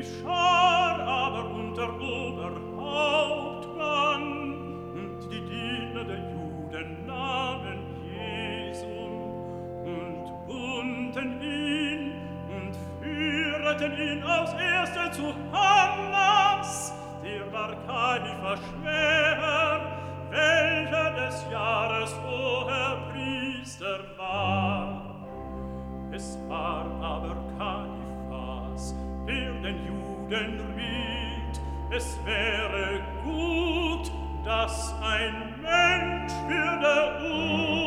Schar aber unter Oberhauptmann und die Diener der Juden nahmen Jesu und bunden ihn und führten ihn aufs Erste zu Hannas, der war Kaifa schwer, welcher des Jahres Hoherpriester war. Es war aber Kaifas, der den Juden riet, es wäre gut, dass ein Mensch würde